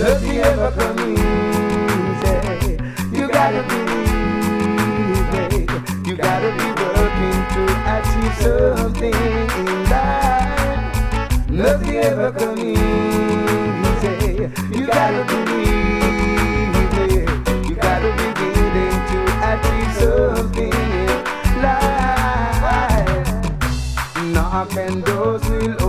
Nothing ever come easy. You gotta believe me. You gotta be working to achieve something in life. Nothing ever come easy. You gotta believe me. You gotta be willing to achieve something in life. Knock and doors will